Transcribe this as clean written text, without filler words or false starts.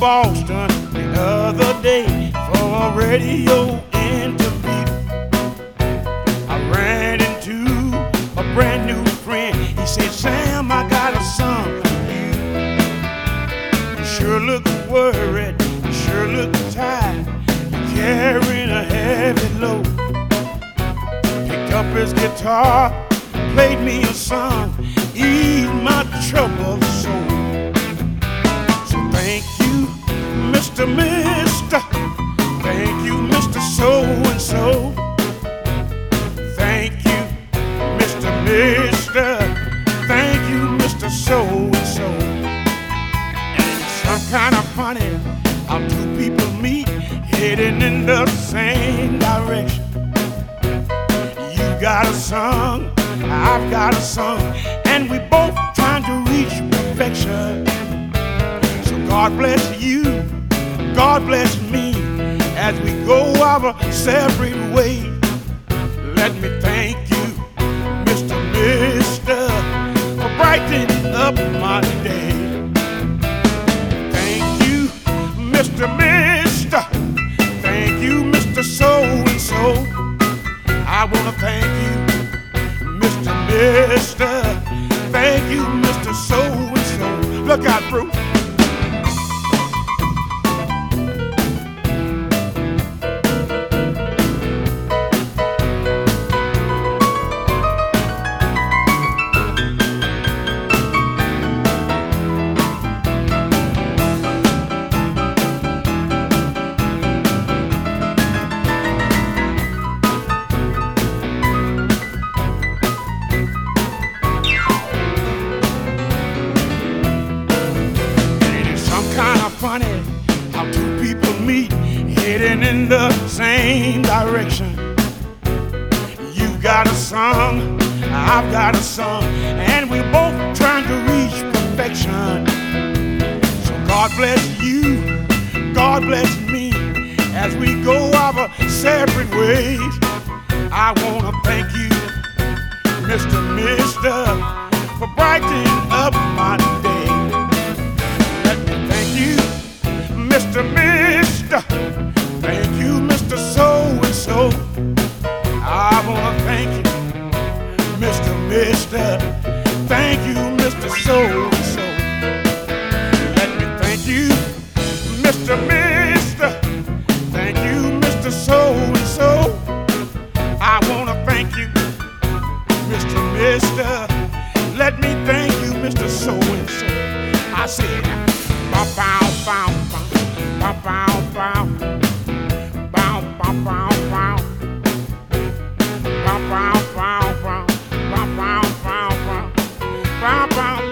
Boston the other day for a radio interview. I ran into a brand new friend. He said, Sam, I got a song for you. You sure look worried, you sure look tired. You're carrying a heavy load. Picked up his guitar, played me a song, eased my troubled soul. So thank you, Mr. Mister. Thank you, Mr. So-and-so. Thank you, Mr. Mister. Thank you, Mr. So-and-so. And it's some kind of funny how two people meet heading in the same direction. You got a song, I've got a song, and we both trying to reach perfection. So God bless you, God bless me, as we go our separate ways. Let me thank you, Mr. Mister, for brightening up my day. Thank you, Mr. Mister. Thank you, Mr. So-and-so. I want to thank you, Mr. Mister. Thank you, Mr. So-and-so. Look out, Bruce. Funny how two people meet heading in the same direction. You got a song, I've got a song, and we're both trying to reach perfection. So God bless you, God bless me, as we go our separate ways. I want to thank you, Mr. Mister, for brightening up my day. Mr. Mister, thank you, Mr. So-and-so. I want to thank you, Mr. Mister. Thank you, Mr. So-and-so. Let me thank you, Mr. Mister. Thank you, Mr. So-and-so. I want to thank you, Mr. Mister. Let me thank you, Mr. So-and-so. I said, bow, bow, bow, bow. Bow, bow, bow. Bow, bow, bow, bow. Bow, bow, bow, bow. Bow, bow, bow, bow. Bow, bow.